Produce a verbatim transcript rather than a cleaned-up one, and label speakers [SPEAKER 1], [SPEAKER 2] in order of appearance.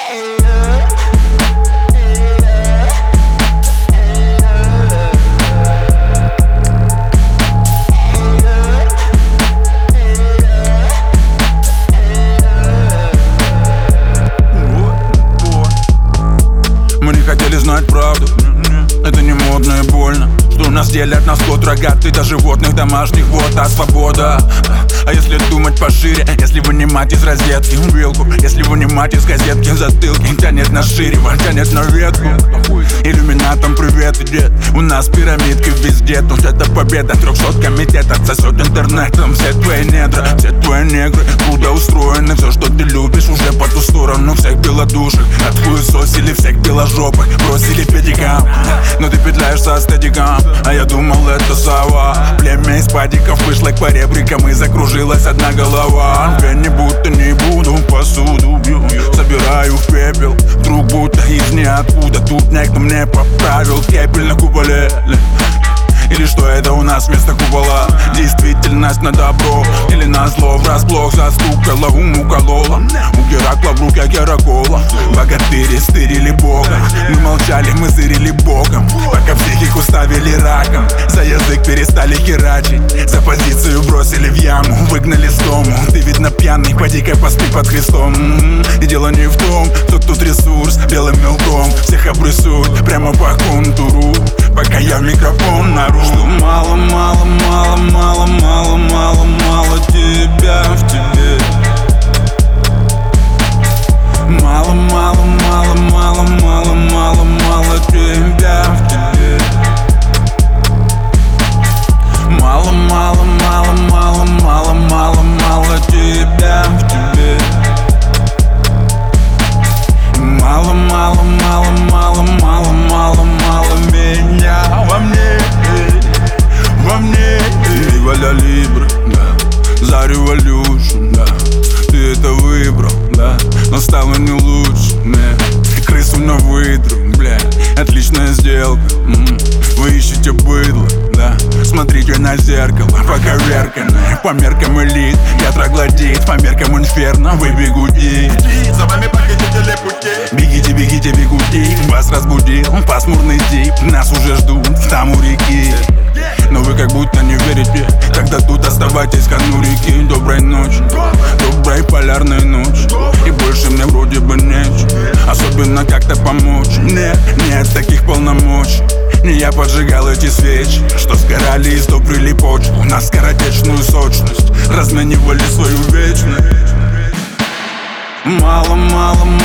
[SPEAKER 1] Мы не хотели знать правду, это не модно и больно, что нас делят на скот рогатый до животных домашних. Вот а свобода. А если думать пошире, если вынимать из розетки вилку, если вынимать из газетки затылки, тянет на шире, тянет на ветку. Иллюминатом привет и дед, у нас пирамидки везде. Тут это победа трехсот комитетов, сосет интернетом все твои недра, все твои негры. Куда устроены, все, что ты любишь, уже по ту сторону всех белодушек. Отхуесосили всех беложопых, бросили педикам. Но ты петляешь со стадиком, а я думал это сова. Племя из падиков вышло к поребрикам и закружилась одна голова. Я не будто не буду, посуду бью, собираю в пепел, вдруг будто из ниоткуда. Тут некто мне поправил кепель на куполе. Или что это у нас вместо купола? Действительность на добро или на зло? Врасплох застукала, ум уколола. У Геракла в руках Геракола. Богатыри стырили бога. Мы молчали, мы зырили боком, пока психику ставили раком. За язык перестали херачить, за позицию бросили в яму, выгнали с дому. Ты видно пьяный, поди-ка поспи под крестом. И дело не в том, кто тут ресурс, белым мелком всех обрисуют прямо по контуру, пока я в микрофон наружу. Что мало, мало, мало, мало, мало, мало, мало тебя в тебе. Мало, мало, мало, мало, мало, мало, мало тебя в тебе. Мало, мало, мало, мало, мало, мало, мало тебя в тебе. Мало, мало, мало, мало, мало, мало, мало меня во мне, во мне. Viva la Libre, да, за революцию, да. Ты это выбрал, да, но стало не лучше, не. Крысу на выдру, бля, отличная сделка. М-м. Вы ищете быдло, да, смотрите на зеркало, поковерканное. По меркам элит, я троглодит, по меркам инферно, вы бегуди.
[SPEAKER 2] За вами похитители путей.
[SPEAKER 1] Бегите, бегите, бегуди, вас разбудил пасмурный тип. Нас уже ждут там у реки, но вы как будто не верите, когда тут оставайтесь к дну реки. Доброй ночи, доброй полярной ночи, и больше мне вроде бы нечего особенно как-то помочь. Нет, нет таких полномочий. Не я поджигал эти свечи, что сгорали и сдобрили почву на скоротечную сочность, разменивали свою вечность. Мало, мало,